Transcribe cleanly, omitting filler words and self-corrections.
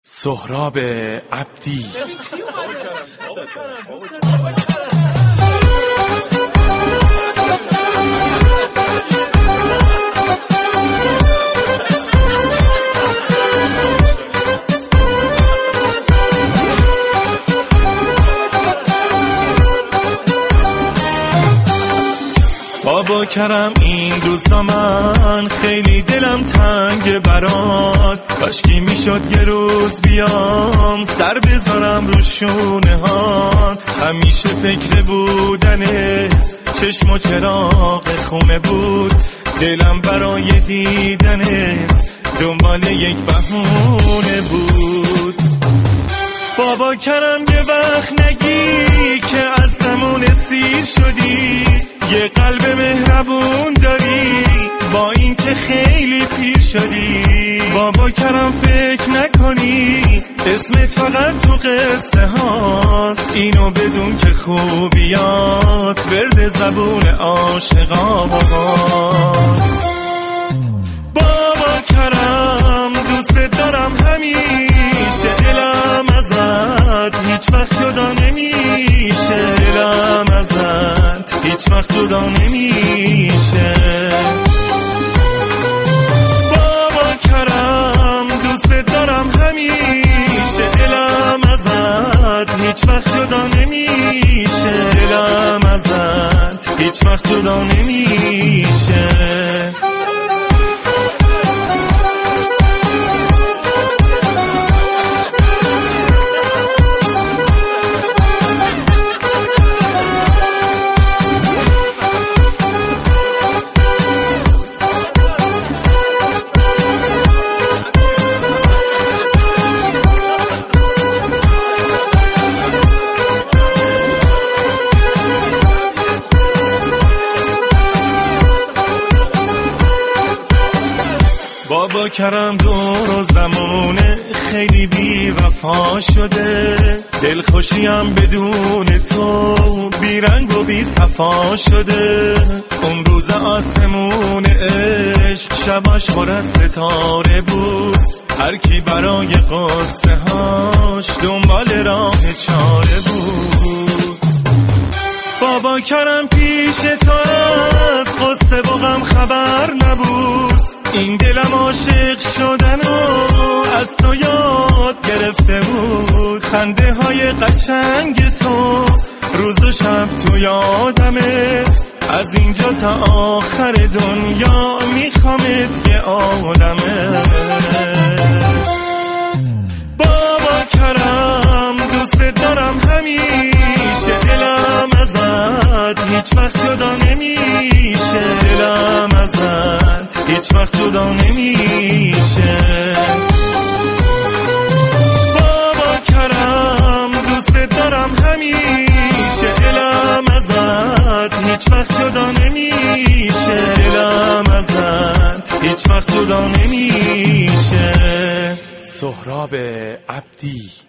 سهراب عبدی. بابا کرم این روزا من خیلی دلم تنگ برات، کاشکی میشد یه روز بیام سر بذارم رو شونه هات. همیشه فکر بودنه چشم و چراغ خونه بود، دلم برای دیدنه دنبال یک بهونه بود. بابا کرم یه وقت نگی که از زمان سیر شدی، یه قلب مهربون داری با این که خیلی پیر شدی. بابا کرم فکر نکنی اسمت فقط تو قصه هاست، اینو بدون که خوبیات ورد زبون عاشقا باباست. بابا کرم دوست دارم همیشه، دلم ازت هیچ وقت جدا نمیشه، دلم ازت هیچ وقت جدا نمیشه. بابا کرم دوست دارم همیشه، دلم ازت هیچ وقت جدا نمیشه، دلم ازت هیچ وقت جدا نمیشه. بابا کرم دور و زمانه خیلی بی وفا شده، دلخوشیم بدون تو بیرنگ و بی صفا شده. اون روز آسمون عشق شباش پر از ستاره بود، هر کی برای قصه هاش دنبال راه چاره بود. بابا کرم پیش تو از قصه و غم خبر نبود، این دلم عاشق شدن و از تو یاد گرفته بود. خنده های قشنگ تو روز و شب تو یادمه، از اینجا تا آخر دنیا میخوامت یه عالمه. بابا کرم دوست دارم همیشه، دلم ازت هیچ وقت جدا نمیشه، دلم ازت هیچ وقت جدا نمیشه. بابا کرم دوست دارم همیشه، دلم ازت هیچ وقت جدا نمیشه، دلم ازت هیچ وقت جدا نمیشه. سهراب عبدی.